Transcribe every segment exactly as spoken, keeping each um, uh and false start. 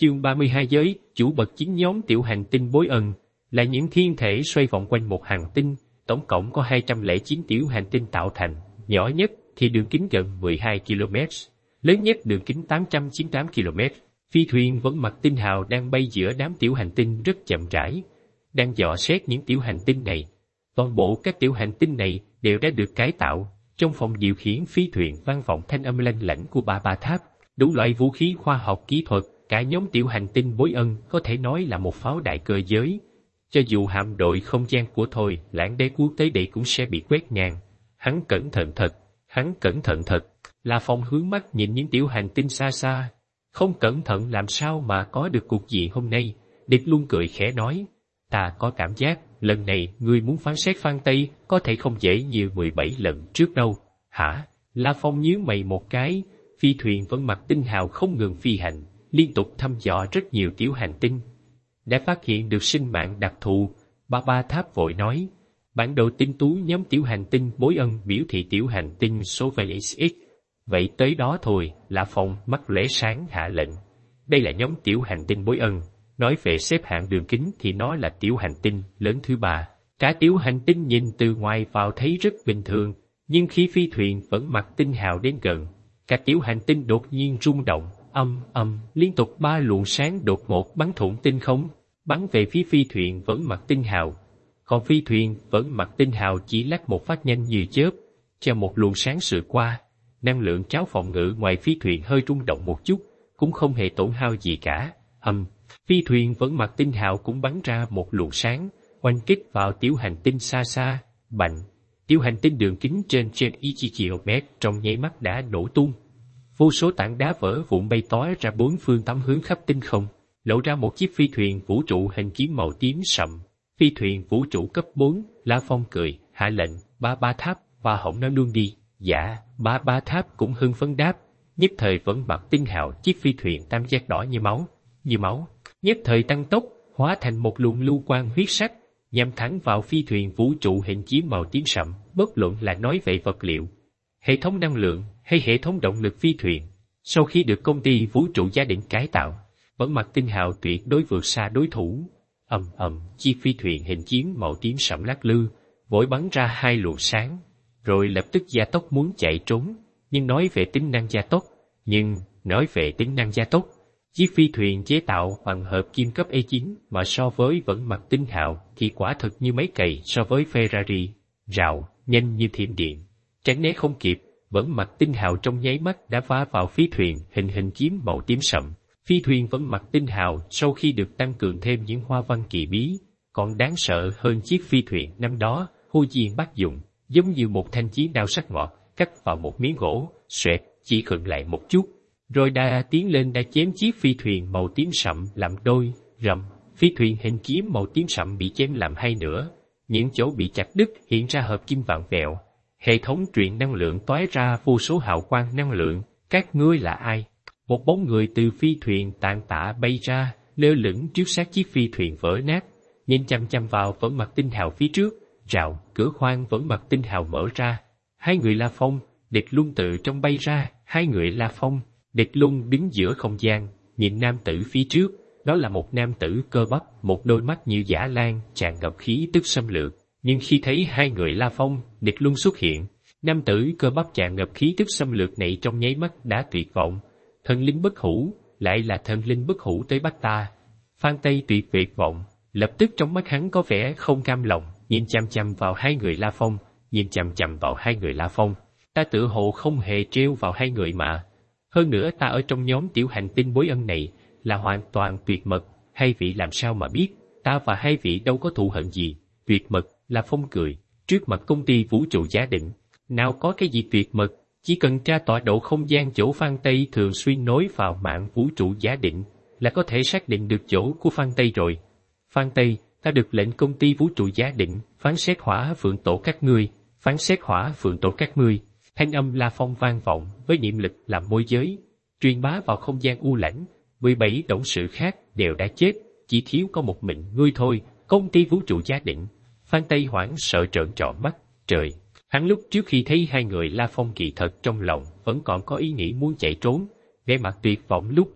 Chương ba mươi hai Giới chủ bậc chín nhóm tiểu hành tinh bối ân là những thiên thể xoay vòng quanh một hành tinh, tổng cộng có hai trăm lẻ chín tiểu hành tinh tạo thành, nhỏ nhất thì đường kính gần mười hai ki lô mét, lớn nhất đường kính tám trăm chín mươi tám ki lô mét. Phi thuyền vẫn mặt tinh hào đang bay giữa đám tiểu hành tinh rất chậm rãi, đang dò xét những tiểu hành tinh này. Toàn bộ các tiểu hành tinh này đều đã được cải tạo. Trong phòng điều khiển phi thuyền vang vọng thanh âm lanh lảnh của ba ba tháp, đủ loại vũ khí khoa học kỹ thuật. Cả nhóm tiểu hành tinh bối ân có thể nói là một pháo đài cơ giới. Cho dù hạm đội không gian của Thôi Lãng Đế quốc tới đây cũng sẽ bị quét ngang. Hắn cẩn thận thật, hắn cẩn thận thật. La Phong hướng mắt nhìn những tiểu hành tinh xa xa. Không cẩn thận làm sao mà có được cuộc diện hôm nay. Địch Luân cười khẽ nói, ta có cảm giác lần này ngươi muốn phán xét Phan Tây có thể không dễ như mười bảy lần trước đâu. Hả? La Phong nhíu mày một cái. Phi thuyền vẫn mặt tinh hào không ngừng phi hành, liên tục thăm dò rất nhiều tiểu hành tinh. Đã phát hiện được sinh mạng đặc thù, ba ba tháp vội nói. Bản đồ tinh tú nhóm tiểu hành tinh bối ân biểu thị tiểu hành tinh Surveillance X. Vậy tới đó thôi, La Phong mắt lóe sáng hạ lệnh. Đây là nhóm tiểu hành tinh bối ân. Nói về xếp hạng đường kính thì nó là tiểu hành tinh lớn thứ ba. Cả tiểu hành tinh nhìn từ ngoài vào thấy rất bình thường, nhưng khi phi thuyền vẫn mặt tinh hào đến gần, cả tiểu hành tinh đột nhiên rung động. Âm âm liên tục ba luồng sáng đột ngột bắn thủng tinh không, bắn về phía phi thuyền vẫn mặt tinh hào. Còn phi thuyền vẫn mặt tinh hào chỉ lắc một phát nhanh như chớp, cho một luồng sáng sượt qua. Năng lượng tráo phòng ngự ngoài phi thuyền hơi rung động một chút, cũng không hề tổn hao gì cả. Âm phi thuyền vẫn mặt tinh hào cũng bắn ra một luồng sáng, oanh kích vào tiểu hành tinh xa xa. Bành, tiểu hành tinh đường kính trên trên y km trong nháy mắt đã nổ tung. Vô số tảng đá vỡ vụn bay tóe ra bốn phương tám hướng khắp tinh không, lộ ra một chiếc phi thuyền vũ trụ hình kiếm màu tím sậm. Phi thuyền vũ trụ cấp bốn, La Phong cười, hạ lệnh, ba ba tháp, và hỏng nó luôn đi. Dạ, ba ba tháp cũng hưng phấn đáp, nhất thời vẫn mặt tinh hào chiếc phi thuyền tam giác đỏ như máu, như máu, nhất thời tăng tốc, hóa thành một luồng lưu quang huyết sắc, nhắm thẳng vào phi thuyền vũ trụ hình kiếm màu tím sậm, bất luận là nói về vật liệu, hệ thống năng lượng, hay hệ thống động lực phi thuyền. Sau khi được công ty vũ trụ Gia Định cải tạo, vẫn mặt tinh hào tuyệt đối vượt xa đối thủ. Ầm ầm, chiếc phi thuyền hình kiếm màu tím sẫm lắc lư, vội bắn ra hai luồng sáng, rồi lập tức gia tốc muốn chạy trốn. Nhưng nói về tính năng gia tốc, nhưng nói về tính năng gia tốc, chiếc phi thuyền chế tạo bằng hợp kim cấp E chín mà so với vẫn mặt tinh hào thì quả thực như máy cày so với Ferrari, rào, nhanh như thiểm điện, tránh né không kịp. Vẫn mặt tinh hào trong nháy mắt đã va vào phi thuyền hình hình kiếm màu tím sậm. Phi thuyền vẫn mặt tinh hào sau khi được tăng cường thêm những hoa văn kỳ bí, còn đáng sợ hơn chiếc phi thuyền năm đó, Hồ Diên bắt dùng, giống như một thanh chí đao sắc ngọt, cắt vào một miếng gỗ, xoẹt, chỉ khựng lại một chút, rồi đã tiến lên đã chém chiếc phi thuyền màu tím sậm làm đôi, rầm. Phi thuyền hình kiếm màu tím sậm bị chém làm hai nửa, những chỗ bị chặt đứt hiện ra hợp kim vặn vẹo. Hệ thống truyền năng lượng tóe ra vô số hào quang năng lượng. Các ngươi là ai? Một bóng người từ phi thuyền tàn tạ bay ra, lơ lửng trước sát chiếc phi thuyền vỡ nát, nhìn chăm chăm vào vẫn mặt tinh hào phía trước. Rào, cửa khoang vẫn mặt tinh hào mở ra. Hai người La Phong, Địch Luân tự trong bay ra. Hai người La Phong, Địch Luân đứng giữa không gian, nhìn nam tử phía trước. Đó là một nam tử cơ bắp, một đôi mắt như dã lan, tràn ngập khí tức xâm lược. Nhưng khi thấy hai người La Phong, Địch Luân xuất hiện, nam tử cơ bắp tràn ngập khí tức xâm lược này trong nháy mắt đã tuyệt vọng. Thần linh bất hủ, lại là thần linh bất hủ tới bắt ta. Phan Tây tuyệt tuyệt vọng, lập tức trong mắt hắn có vẻ không cam lòng, nhìn chằm chằm vào hai người La Phong, nhìn chằm chằm vào hai người La Phong. Ta tựa hồ không hề treo vào hai người mà. Hơn nữa ta ở trong nhóm tiểu hành tinh bối ân này là hoàn toàn tuyệt mật, hai vị làm sao mà biết, ta và hai vị đâu có thù hận gì. Tuyệt mật, La Phong cười, trước mặt công ty vũ trụ Gia Định, nào có cái gì tuyệt mật, chỉ cần tra tọa độ không gian chỗ Phan Tây thường xuyên nối vào mạng vũ trụ Gia Định là có thể xác định được chỗ của Phan Tây rồi. Phan Tây, ta được lệnh công ty vũ trụ Gia Định phán xét hỏa phượng tổ các ngươi, phán xét hỏa phượng tổ các ngươi. Thanh âm La Phong vang vọng với niệm lực làm môi giới, truyền bá vào không gian u lãnh. mười bảy董sự khác đều đã chết, chỉ thiếu có một mình ngươi thôi. Công ty vũ trụ Gia Định. Phan Tây hoảng sợ trợn tròn mắt. Trời, hắn lúc trước khi thấy hai người La Phong kỳ thật trong lòng vẫn còn có ý nghĩ muốn chạy trốn, vẻ mặt tuyệt vọng lúc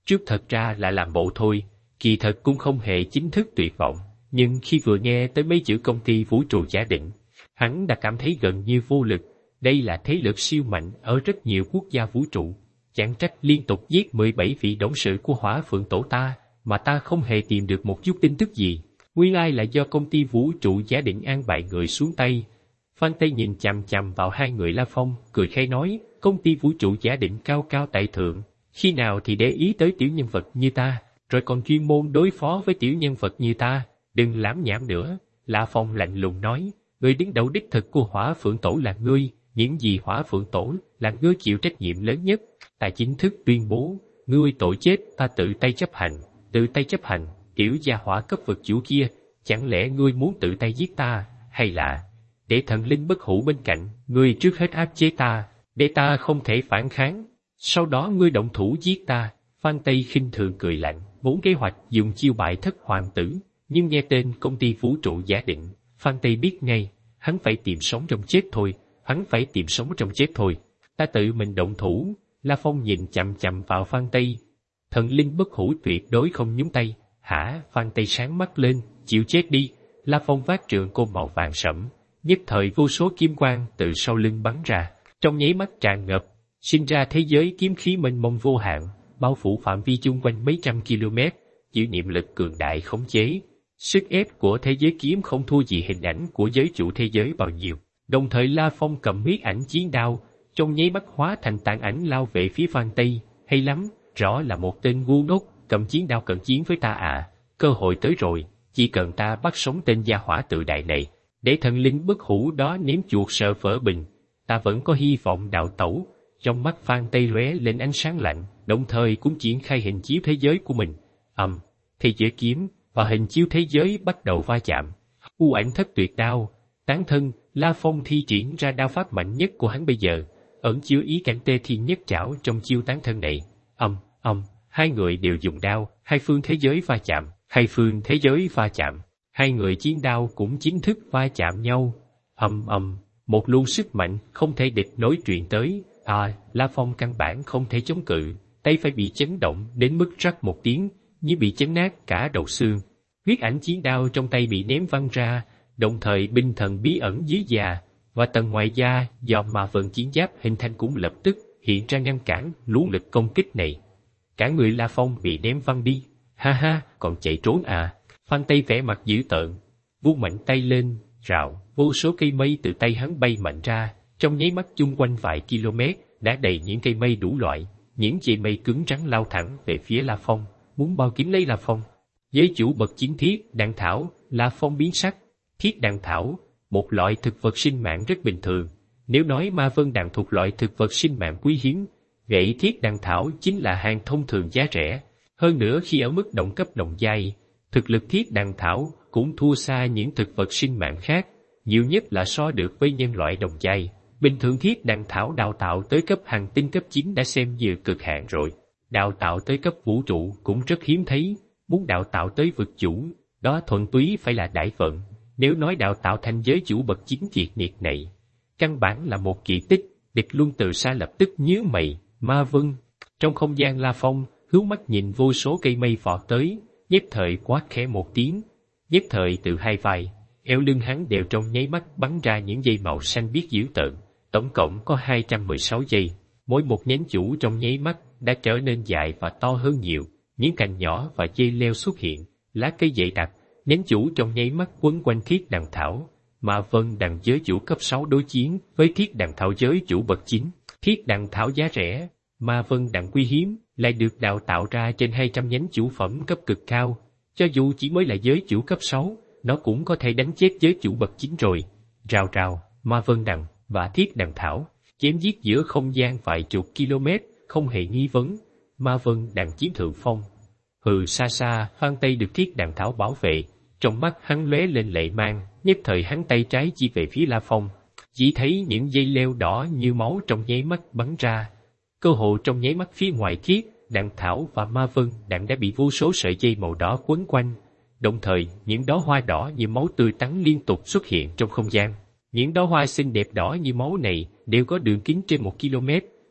Trước thật ra là làm bộ thôi, kỳ thật cũng không hề chính thức tuyệt vọng, nhưng khi vừa nghe tới mấy chữ công ty vũ trụ giả định, hắn đã cảm thấy gần như vô lực. Đây là thế lực siêu mạnh ở rất nhiều quốc gia vũ trụ, chẳng trách liên tục giết mười bảy vị董sự của Hỏa Phượng Tổ ta, mà ta không hề tìm được một chút tin tức gì. Nguyên lai là do công ty vũ trụ giả định an bài người xuống tay. Phan Tây nhìn chằm chằm vào hai người La Phong, cười khẽ nói, công ty vũ trụ giả định cao cao tại thượng, khi nào thì để ý tới tiểu nhân vật như ta, rồi còn chuyên môn đối phó với tiểu nhân vật như ta, đừng lảm nhảm nữa. La Phong lạnh lùng nói, người đứng đầu đích thực của Hỏa Phượng Tổ là ngươi, những gì Hỏa Phượng Tổ là ngươi chịu trách nhiệm lớn nhất. Ta chính thức tuyên bố, ngươi tội chết ta tự tay chấp hành, tự tay chấp hành, tiểu gia hỏa cấp vực chủ kia, chẳng lẽ ngươi muốn tự tay giết ta, hay là để thần linh bất hủ bên cạnh, ngươi trước hết áp chế ta, để ta không thể phản kháng, sau đó ngươi động thủ giết ta. Phan Tây khinh thường cười lạnh, vốn kế hoạch dùng chiêu bại thất hoàng tử, nhưng nghe tên công ty vũ trụ giả định, Phan Tây biết ngay, hắn phải tìm sống trong chết thôi, hắn phải tìm sống trong chết thôi. Ta tự mình động thủ. La Phong nhìn chằm chằm vào Phan Tây. Thần linh bất hủ tuyệt đối không nhúng tay. Hả? Phan Tây sáng mắt lên, chịu chết đi. La Phong vác trường côn màu vàng sẫm, nhất thời vô số kiếm quang từ sau lưng bắn ra, trong nháy mắt tràn ngập, sinh ra thế giới kiếm khí mênh mông vô hạn, bao phủ phạm vi chung quanh mấy trăm km, chịu niệm lực cường đại khống chế. Sức ép của thế giới kiếm không thua gì hình ảnh của giới chủ thế giới bao nhiêu. Đồng thời La Phong cầm huyết ảnh chiến đao, trong nháy mắt hóa thành tàn ảnh lao về phía Phan Tây. Hay lắm, rõ là một tên ngu ngốc, cầm chiến đao cận chiến với ta à, cơ hội tới rồi, chỉ cần ta bắt sống tên gia hỏa tự đại này, để thần linh bất hủ đó nếm chuột sợ vỡ bình, ta vẫn có hy vọng đào tẩu. Trong mắt Phan Tây lóe lên ánh sáng lạnh, đồng thời cũng triển khai hình chiếu thế giới của mình. Ầm, um, thế giới kiếm và hình chiếu thế giới bắt đầu va chạm. U ảnh thất tuyệt đao, tán thân. La Phong thi triển ra đao pháp mạnh nhất của hắn bây giờ, ẩn chứa ý cảnh tê thiên nhất trảo trong chiêu tán thân này. Âm, um, âm, um, hai người đều dùng đao, hai phương thế giới va chạm, hai phương thế giới va chạm, hai người chiến đao cũng chính thức va chạm nhau. Ầm ầm, um, một luồng sức mạnh không thể địch nối truyền tới. À, La Phong căn bản không thể chống cự, tay phải bị chấn động đến mức rắc một tiếng, như bị chấn nát cả đầu xương. Huyết ảnh chiến đao trong tay bị ném văng ra, đồng thời binh thần bí ẩn dưới da và tầng ngoài da do ma vân chiến giáp hình thành cũng lập tức hiện ra ngăn cản lũ lực công kích này. Cả người La Phong bị ném văng đi. Ha ha, còn chạy trốn à? Phan Tây vẻ mặt dữ tợn, vung mạnh tay lên, rào, vô số cây mây từ tay hắn bay mạnh ra, trong nháy mắt chung quanh vài km đã đầy những cây mây đủ loại, những dây mây cứng rắn lao thẳng về phía La Phong, muốn bao kín lấy La Phong. Giới chủ bậc chiến thiết đạn thảo. La Phong biến sắc. Thiết đạn thảo, một loại thực vật sinh mạng rất bình thường. Nếu nói ma vân đạn thuộc loại thực vật sinh mạng quý hiếm, vậy thiết đạn thảo chính là hàng thông thường giá rẻ. Hơn nữa khi ở mức động cấp đồng giai, thực lực thiết đạn thảo cũng thua xa những thực vật sinh mạng khác, nhiều nhất là so được với nhân loại đồng giai. Bình thường thiết đạn thảo đào tạo tới cấp hành tinh cấp chín đã xem như cực hạn rồi. Đào tạo tới cấp vũ trụ cũng rất hiếm thấy, muốn đào tạo tới vực chủ, đó thuần túy phải là đại vận. Nếu nói đào tạo thành giới chủ bậc chiến triệt nhiệt này, căn bản là một kỳ tích. Địch Luân từ xa lập tức nhíu mày. Ma vân. Trong không gian La Phong hướng mắt nhìn vô số cây mây vọt tới, nhất thời quát khẽ một tiếng, nhất thời từ hai vai, eo lưng hắn đều trong nháy mắt bắn ra những dây màu xanh biếc dữ tợn. Tổng cộng có hai trăm mười sáu dây, mỗi một nhánh chủ trong nháy mắt đã trở nên dài và to hơn nhiều. Những cành nhỏ và dây leo xuất hiện, lá cây dày đặc, nhánh chủ trong nháy mắt quấn quanh thiết đàn thảo. Ma vân đàn giới chủ cấp sáu đối chiến với thiết đàn thảo giới chủ bậc chín. Thiết đàn thảo giá rẻ, ma vân đàn quý hiếm, lại được đào tạo ra trên hai trăm nhánh chủ phẩm cấp cực cao. Cho dù chỉ mới là giới chủ cấp sáu, nó cũng có thể đánh chết giới chủ bậc chín rồi. Rào rào, ma vân đàn và thiết đàn thảo chém giết giữa không gian vài chục km, không hề nghi vấn. Ma vân đàn chiếm thượng phong. Hừ, xa xa, Phan Tây được thiết đàn thảo bảo vệ, trong mắt hắn lóe lên lệ mang, nhất thời hắn tay trái chỉ về phía La Phong, chỉ thấy những dây leo đỏ như máu trong nháy mắt bắn ra. Cơ hồ trong nháy mắt phía ngoài thiết đàn thảo và ma vân đàn đã bị vô số sợi dây màu đỏ quấn quanh, đồng thời những đóa hoa đỏ như máu tươi tắn liên tục xuất hiện trong không gian. Những đóa hoa xinh đẹp đỏ như máu này đều có đường kính trên một km,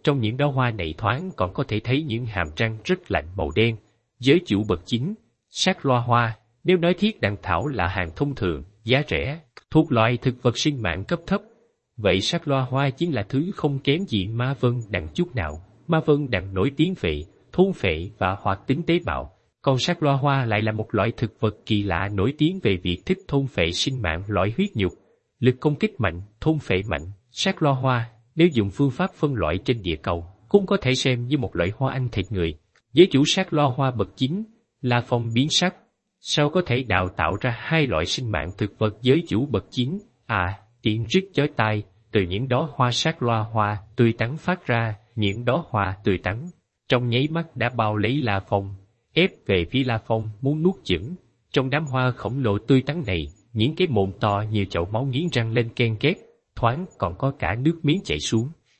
Trong những đóa hoa này thoáng còn có thể thấy những hàm răng rất lạnh màu đen. Giới chủ bậc chín, sát loa hoa, nếu nói thiết đàn thảo là hàng thông thường, giá rẻ, thuộc loại thực vật sinh mạng cấp thấp, vậy sát loa hoa chính là thứ không kém gì ma vân đằng chút nào. Ma vân đằng nổi tiếng về thôn phệ và hoạt tính tế bào, còn sát loa hoa lại là một loại thực vật kỳ lạ nổi tiếng về việc thích thôn phệ sinh mạng loại huyết nhục, lực công kích mạnh, thôn phệ mạnh. Sát loa hoa, nếu dùng phương pháp phân loại trên địa cầu, cũng có thể xem như một loại hoa ăn thịt người. Giới chủ sát loa hoa bậc chín là phong biến sắc. Sao có thể đào tạo ra hai loại sinh mạng thực vật giới chủ bậc chín? À, tiếng rít chói tai từ những đóa hoa sát loa hoa tươi tắn phát ra, những đóa hoa tươi tắn trong nháy mắt đã bao lấy La Phong, ép về phía La Phong muốn nuốt chửng. Trong đám hoa khổng lồ tươi tắn này, những cái mồm to như chậu máu nghiến răng lên ken két, thoáng còn có cả nước miếng chảy xuống.